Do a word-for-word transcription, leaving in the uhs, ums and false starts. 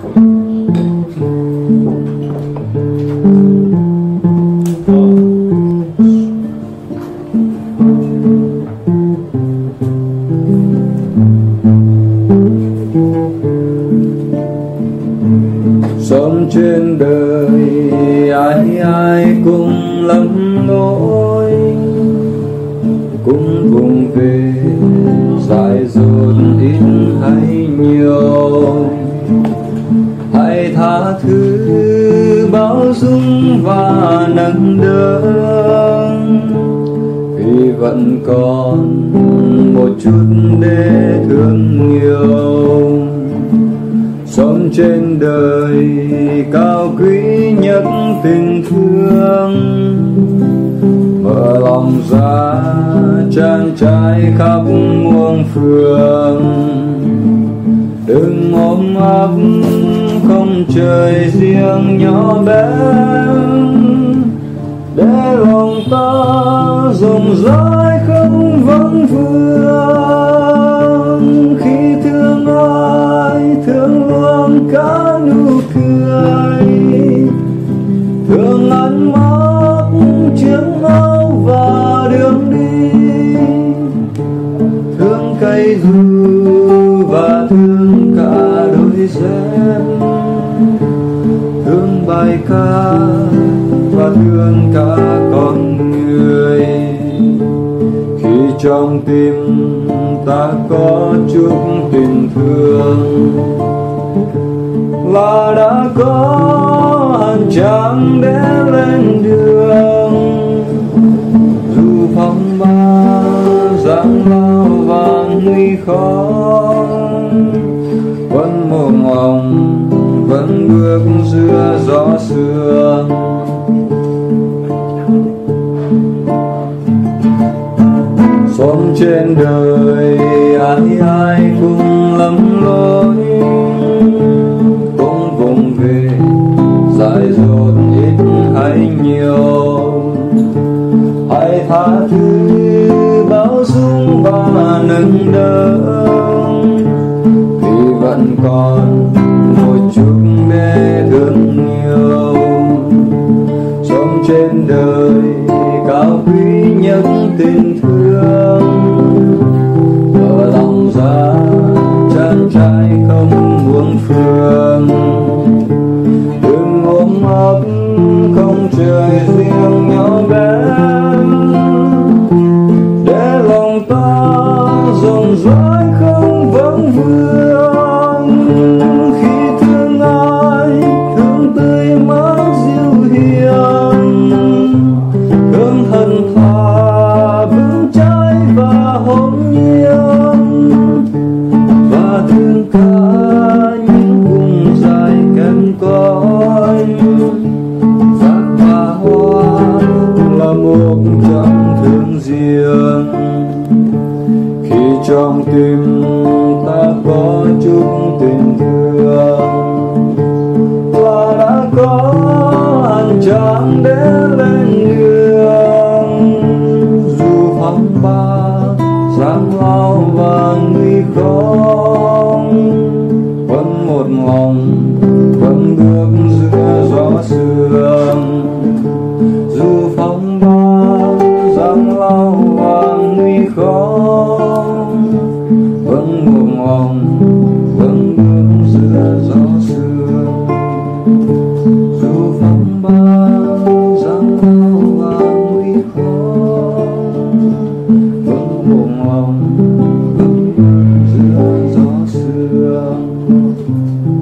Sống trên đời ai ai cũng lắm lỗi, cũng vùng về dại dột ít hay nhiều. Hãy tha thứ, bao dung và nâng đỡ, vì vẫn còn một chút để thương yêu. Sống trên đời cao quý nhất tình thương, mở lòng ra trang trải khắp muôn phương. Đừng ôm ấp không trời riêng nhỏ bé, để lòng ta rộng rãi không vắng vương. Khi thương ai thương luôn cả nụ cười, thương ánh mắt chiếc áo và đường đi, thương cây dù và thương cả đôi dép, thương bài ca và thương cả con người. Khi trong tim ta có chút tình thương, là đã có hành trang để lên đường. Dù phong ba giáng lao và nguy khó, vẫn một lòng vẫn bước giữa gió sương. Sống trên đời ai ai cũng lầm lỗi, cũng vùng về dại dột ít hay nhiều. Hãy tha thứ, bao dung và nâng đỡ, vì vẫn còn một chút để thương yêu. Sống trên đời cao quý nhất tình thương, mở lòng ra trang trải không buông phương. Đừng ôm ấp không trời riêng nhỏ bé, để lòng ta rộng rãi không vắng vương. Khi thương ai thương tươi mát dịu hiền, thương thân thà vững chãi và hồn nhiên, và thương cả những vùng dài kém cỏi. Sắc và hoa là một trong thương riêng. Khi trong tim ta có chút tình thương, là đã có hành trang để lên đường. Dù phong ba giáng lao và nguy khó, vẫn một lòng vẫn bước giữa gió sương. Dù phong ba giáng lao và nguy khó, vẫn một lòng vẫn bước giữa gió sương. Dù phong ba giáng lao và nguy khó, vẫn một lòng vẫn bước giữa gió sương.